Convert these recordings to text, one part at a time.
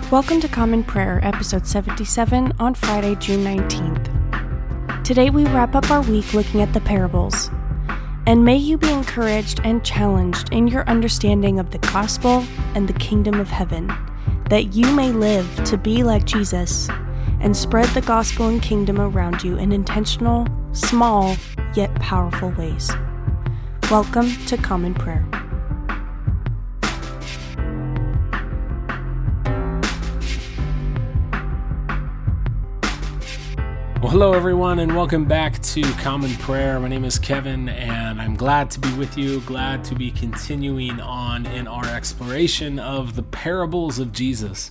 Welcome to Common Prayer, episode 77, on Friday, June 19th. Today we wrap up our week looking at the parables. And may you be encouraged and challenged in your understanding of the gospel and the kingdom of heaven, that you may live to be like Jesus and spread the gospel and kingdom around you in intentional, small, yet powerful ways. Welcome to Common Prayer. Well, hello everyone, and welcome back to Common Prayer. My name is Kevin, and I'm glad to be with you, glad to be continuing on in our exploration of the parables of Jesus.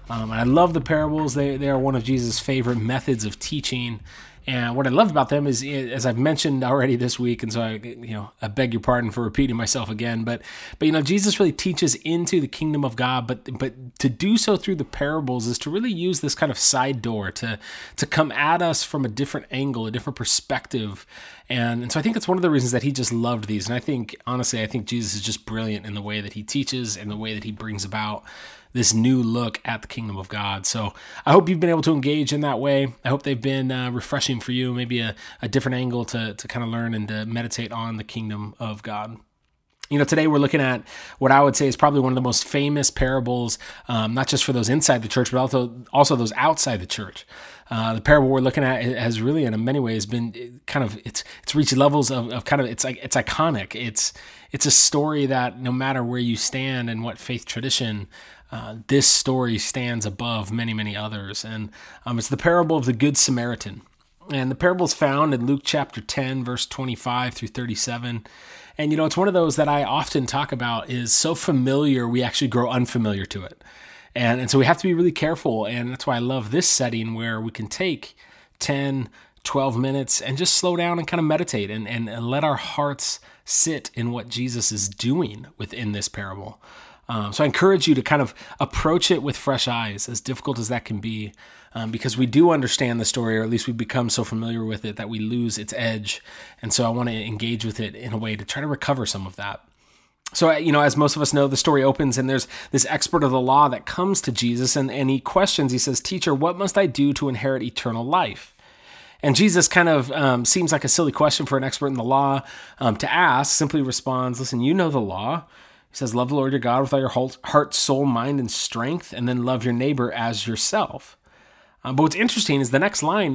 I love the parables. They are one of Jesus' favorite methods of teaching. And what I love about them is, as I've mentioned already this week, and so I beg your pardon for repeating myself again, but Jesus really teaches into the kingdom of God, but to do so through the parables is to really use this kind of side door to come at us from a different angle, a different perspective. And so I think that's one of the reasons that he just loved these. And I think Jesus is just brilliant in the way that he teaches and the way that he brings about this new look at the kingdom of God. So I hope you've been able to engage in that way. I hope they've been refreshing for you, maybe a different angle to kind of learn and to meditate on the kingdom of God. Today we're looking at what I would say is probably one of the most famous parables, not just for those inside the church, but also those outside the church. The parable we're looking at has really, in many ways, been kind of it's reached levels of kind of it's iconic. It's a story that no matter where you stand and what faith tradition, this story stands above many, many others. And it's the parable of the Good Samaritan. And the parable is found in Luke chapter 10, verse 25 through 37. And, it's one of those that I often talk about is so familiar, we actually grow unfamiliar to it. And so we have to be really careful. And that's why I love this setting where we can take 10, 12 minutes and just slow down and kind of meditate and let our hearts sit in what Jesus is doing within this parable. So I encourage you to kind of approach it with fresh eyes, as difficult as that can be, because we do understand the story, or at least we become so familiar with it that we lose its edge. And so I want to engage with it in a way to try to recover some of that. So, as most of us know, the story opens and there's this expert of the law that comes to Jesus and he questions, he says, "Teacher, what must I do to inherit eternal life?" And Jesus kind of seems like a silly question for an expert in the law to ask, simply responds, "Listen, you know the law." He says, "Love the Lord your God with all your heart, soul, mind, and strength, and then love your neighbor as yourself." But what's interesting is the next line.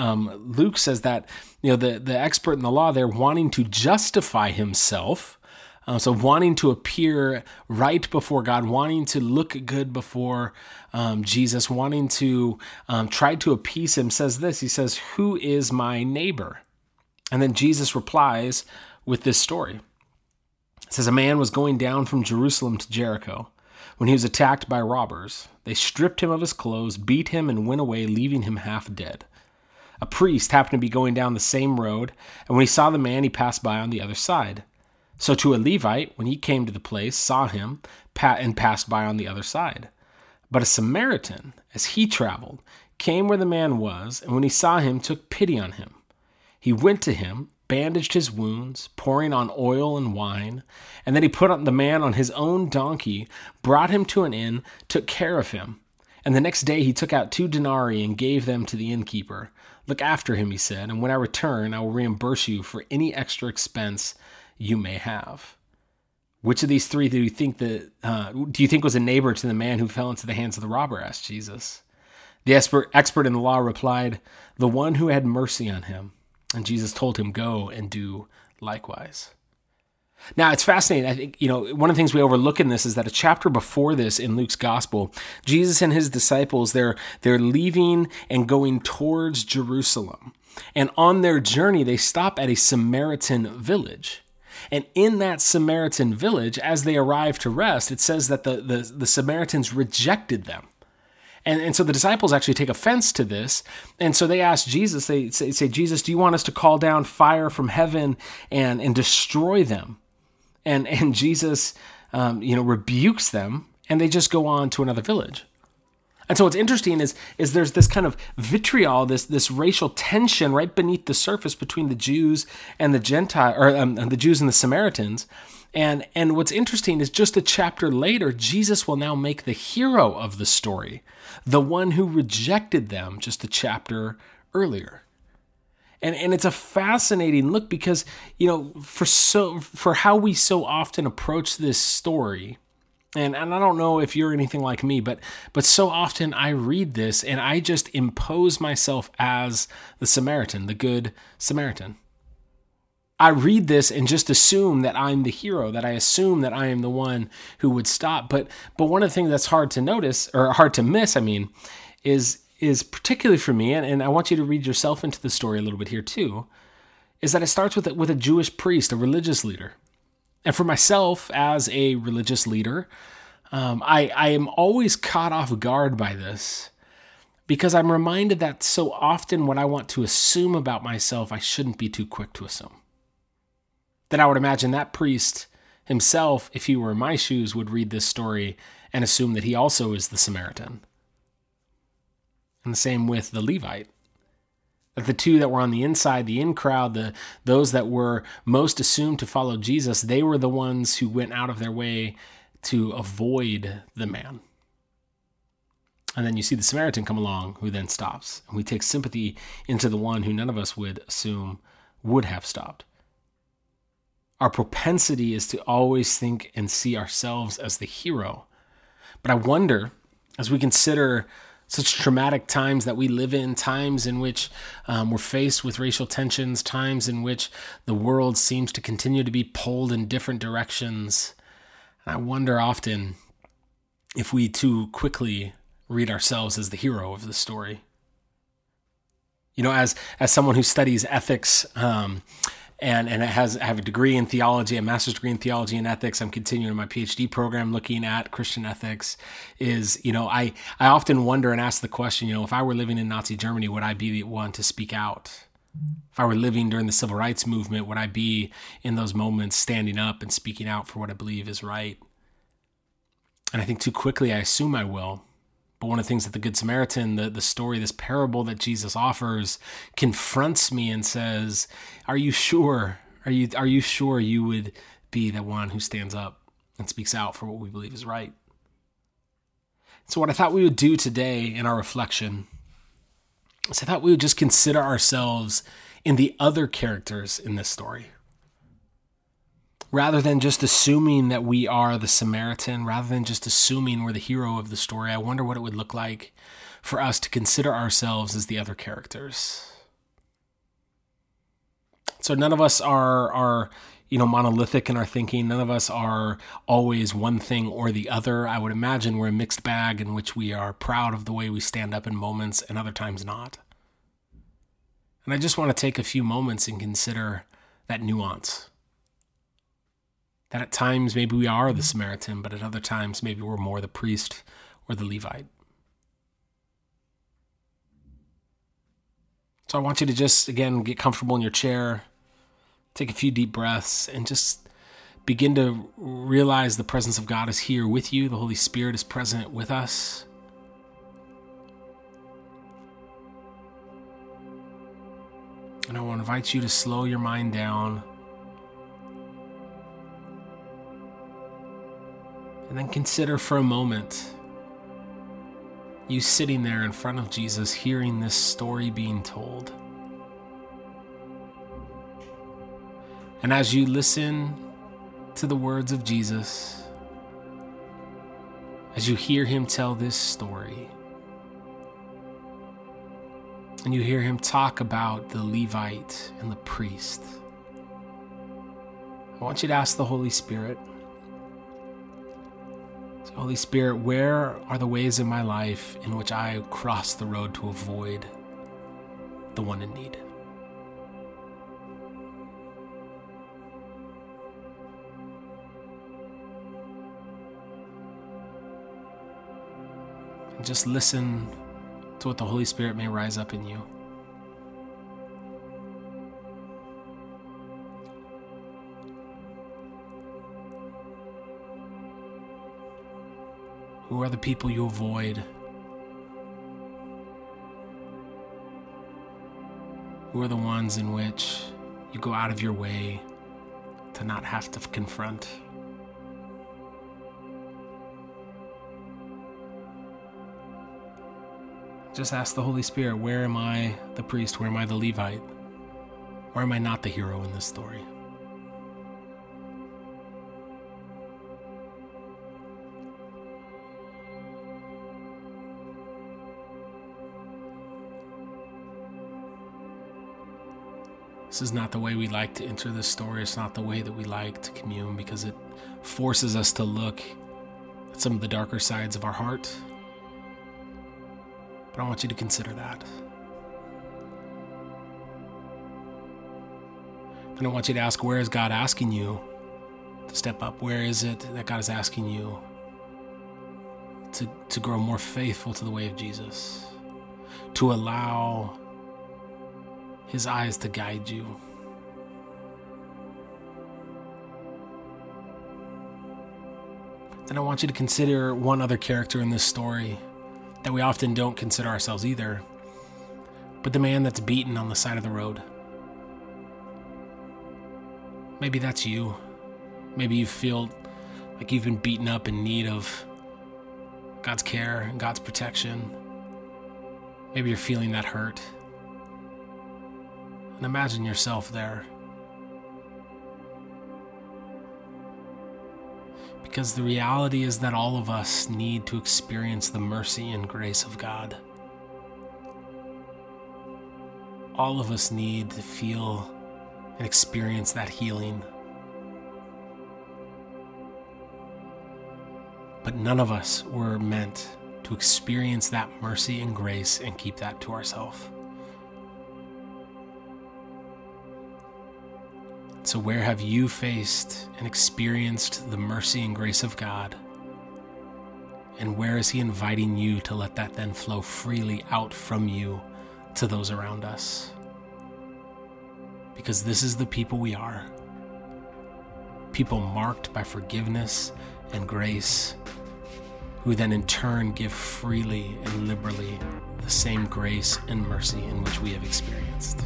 Luke says that the expert in the law, they're wanting to justify himself, so wanting to appear right before God, wanting to look good before Jesus, wanting to try to appease him. Says this. He says, "Who is my neighbor?" And then Jesus replies with this story. It says, "A man was going down from Jerusalem to Jericho when he was attacked by robbers. They stripped him of his clothes, beat him, and went away, leaving him half dead. A priest happened to be going down the same road, and when he saw the man, he passed by on the other side. So to a Levite, when he came to the place, saw him, and passed by on the other side. But a Samaritan, as he traveled, came where the man was, and when he saw him, took pity on him. He went to him, bandaged his wounds, pouring on oil and wine, and then he put the man on his own donkey, brought him to an inn, took care of him. And the next day he took out 2 denarii and gave them to the innkeeper. 'Look after him,' he said, 'and when I return, I will reimburse you for any extra expense you may have.'" Which of these three do you think was a neighbor to the man who fell into the hands of the robber? Asked Jesus. The expert in the law replied, "The one who had mercy on him." And Jesus told him, "Go and do likewise." Now, it's fascinating. I think, one of the things we overlook in this is that a chapter before this in Luke's gospel, Jesus and his disciples, they're leaving and going towards Jerusalem. And on their journey, they stop at a Samaritan village. And in that Samaritan village, as they arrive to rest, it says that the Samaritans rejected them. And so the disciples actually take offense to this. And so they ask Jesus, they say, "Jesus, do you want us to call down fire from heaven and destroy them?" And Jesus, rebukes them, and they just go on to another village. And so what's interesting is there's this kind of vitriol, this racial tension right beneath the surface between the Jews and the Gentile, or the Jews and the Samaritans. And what's interesting is just a chapter later, Jesus will now make the hero of the story, the one who rejected them just a chapter earlier. And it's a fascinating look because, for how we so often approach this story, and I don't know if you're anything like me, but so often I read this and I just impose myself as the Samaritan, the good Samaritan. I read this and just assume that I'm the hero, that I assume that I am the one who would stop. But one of the things that's hard to notice, or hard to miss, is particularly for me, and I want you to read yourself into the story a little bit here too, is that it starts with a Jewish priest, a religious leader. And for myself as a religious leader, I am always caught off guard by this because I'm reminded that so often what I want to assume about myself, I shouldn't be too quick to assume. That I would imagine that priest himself, if he were in my shoes, would read this story and assume that he also is the Samaritan. And the same with the Levite. That the two that were on the inside, the in crowd, those that were most assumed to follow Jesus, they were the ones who went out of their way to avoid the man. And then you see the Samaritan come along who then stops. And we take sympathy into the one who none of us would assume would have stopped. Our propensity is to always think and see ourselves as the hero. But I wonder, as we consider such traumatic times that we live in, times in which we're faced with racial tensions, times in which the world seems to continue to be pulled in different directions. And I wonder often if we too quickly read ourselves as the hero of the story. As someone who studies ethics, and I have a degree in theology, a master's degree in theology and ethics. I'm continuing my PhD program looking at Christian ethics. I often wonder and ask the question, if I were living in Nazi Germany, would I be the one to speak out? If I were living during the civil rights movement, would I be in those moments standing up and speaking out for what I believe is right? And I think too quickly I assume I will. But one of the things that the Good Samaritan, the story, this parable that Jesus offers, confronts me and says, "Are you sure? Are you sure you would be the one who stands up and speaks out for what we believe is right?" So what I thought we would do today in our reflection is I thought we would just consider ourselves in the other characters in this story. Rather than just assuming that we are the Samaritan, rather than just assuming we're the hero of the story, I wonder what it would look like for us to consider ourselves as the other characters. So none of us are monolithic in our thinking. None of us are always one thing or the other. I would imagine we're a mixed bag in which we are proud of the way we stand up in moments and other times not. And I just want to take a few moments and consider that nuance. That at times maybe we are the Samaritan, but at other times maybe we're more the priest or the Levite. So I want you to just, again, get comfortable in your chair, take a few deep breaths, and just begin to realize the presence of God is here with you. The Holy Spirit is present with us. And I want to invite you to slow your mind down. And then consider for a moment you sitting there in front of Jesus, hearing this story being told. And as you listen to the words of Jesus, as you hear him tell this story, and you hear him talk about the Levite and the priest, I want you to ask the Holy Spirit, Holy Spirit, where are the ways in my life in which I cross the road to avoid the one in need? And just listen to what the Holy Spirit may rise up in you. Who are the people you avoid Who are the ones in which you go out of your way to not have to confront? Just ask the Holy Spirit, where am I the priest? Where am I the Levite? Or am I not the hero in this story? This is not the way we like to enter this story. It's not the way that we like to commune, because it forces us to look at some of the darker sides of our heart. But I want you to consider that. And I want you to ask, where is God asking you to step up? Where is it that God is asking you to grow more faithful to the way of Jesus? To allow His eyes to guide you. Then I want you to consider one other character in this story that we often don't consider ourselves either, but the man that's beaten on the side of the road. Maybe that's you. Maybe you feel like you've been beaten up in need of God's care and God's protection. Maybe you're feeling that hurt. And imagine yourself there. Because the reality is that all of us need to experience the mercy and grace of God. All of us need to feel and experience that healing. But none of us were meant to experience that mercy and grace and keep that to ourselves. So where have you faced and experienced the mercy and grace of God? And where is He inviting you to let that then flow freely out from you to those around us? Because this is the people we are. People marked by forgiveness and grace, who then in turn give freely and liberally the same grace and mercy in which we have experienced.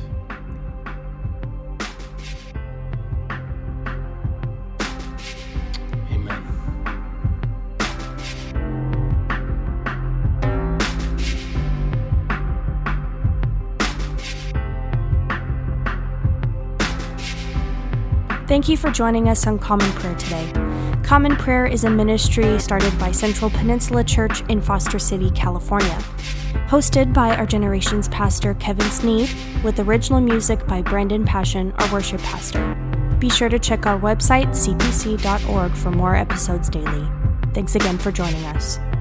Thank you for joining us on Common Prayer today. Common Prayer is a ministry started by Central Peninsula Church in Foster City, California. Hosted by our generation's pastor, Kevin Sneed, with original music by Brandon Passion, our worship pastor. Be sure to check our website, cpc.org, for more episodes daily. Thanks again for joining us.